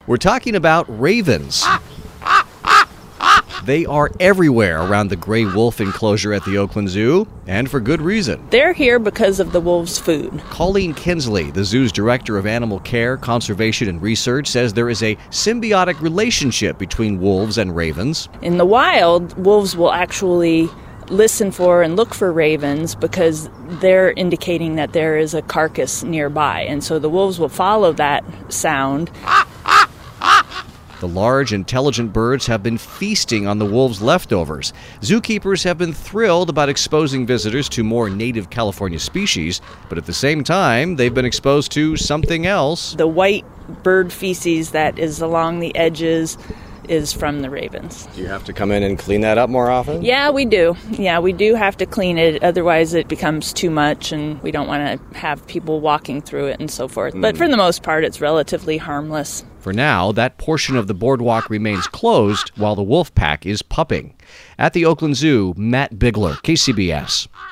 We're talking about ravens. They are everywhere around the gray wolf enclosure at the Oakland Zoo, and for good reason. They're here because of the wolves' food. Colleen Kinsley, the zoo's director of animal care, conservation, and research, says there is a symbiotic relationship between wolves and ravens. In the wild, wolves will actually listen for and look for ravens because they're indicating that there is a carcass nearby, and so the wolves will follow that sound. The large, intelligent birds have been feasting on the wolves' leftovers. Zookeepers have been thrilled about exposing visitors to more native California species, but at the same time, they've been exposed to something else. The white bird feces that is along the edges is from the ravens. Do you have to come in and clean that up more often? Yeah, we do. Yeah, we do have to clean it. Otherwise, it becomes too much, and we don't want to have people walking through it and so forth. But for the most part, it's relatively harmless. For now, that portion of the boardwalk remains closed while the wolf pack is pupping. At the Oakland Zoo, Matt Bigler, KCBS.